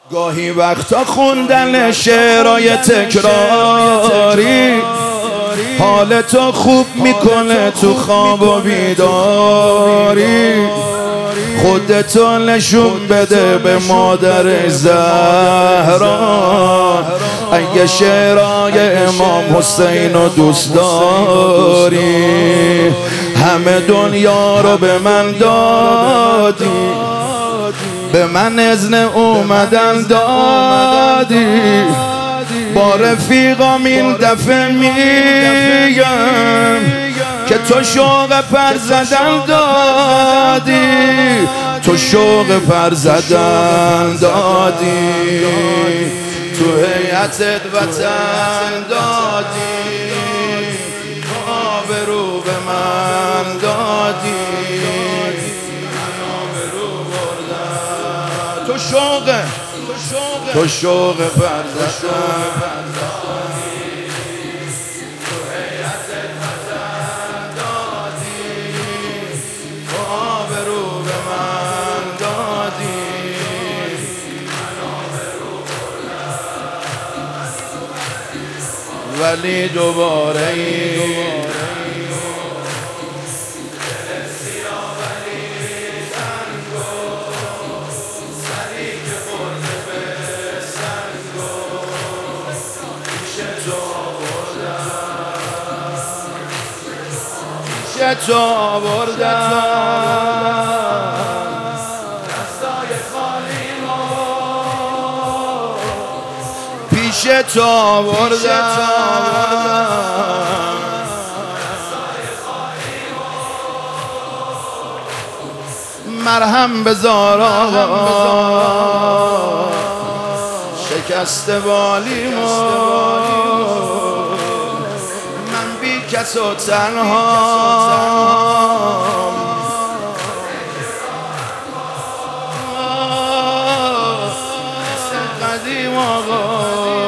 گاهی وقتا خوندن شعرهای تکراری حالتو خوب میکنه تو خواب و بیداری. خودتو نشون بده به مادر زهرا اگه شعرهای امام حسین رو دوست داری. همه دنیا رو به من دادی، به من اذن اومدن دادی. با رفیقام این دفعه میگم که تو شوق پر زدن دادی، تو شوق پر زدن دادی، تو هیئتت وطن دادی، آبرو به من دادی، تو شوق پر زدن ولی دوباره تو آوردم دستای خالیمو پیش تو آوردم، مرهم بذار آقا شکست والیمو، من بی کس و تنها قدیم آقا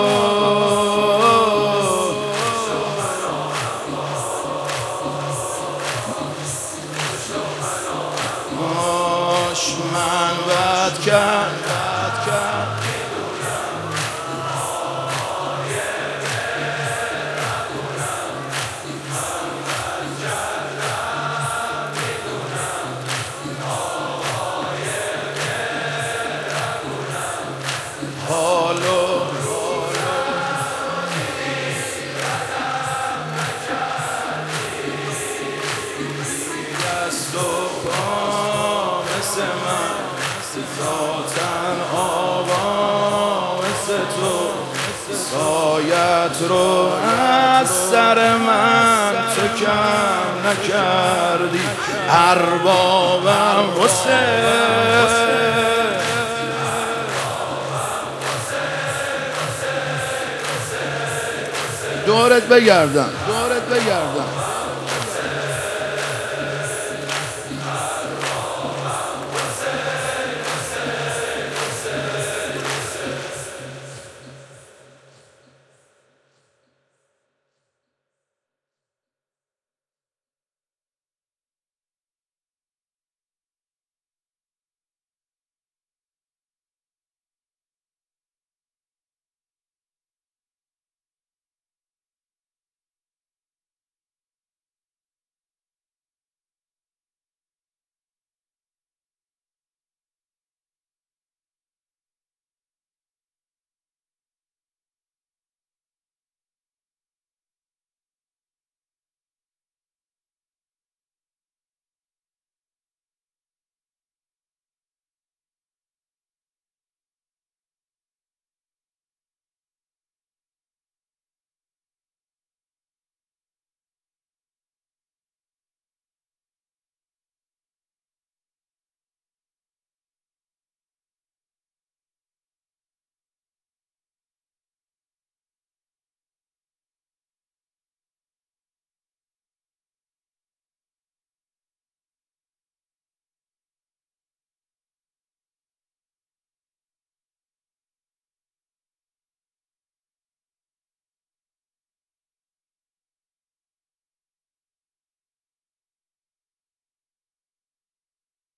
من بد کرد ذاتن آقا مثل تو سایت رو از سر من تو کم نکردی اربابم حسین. دورت بگردم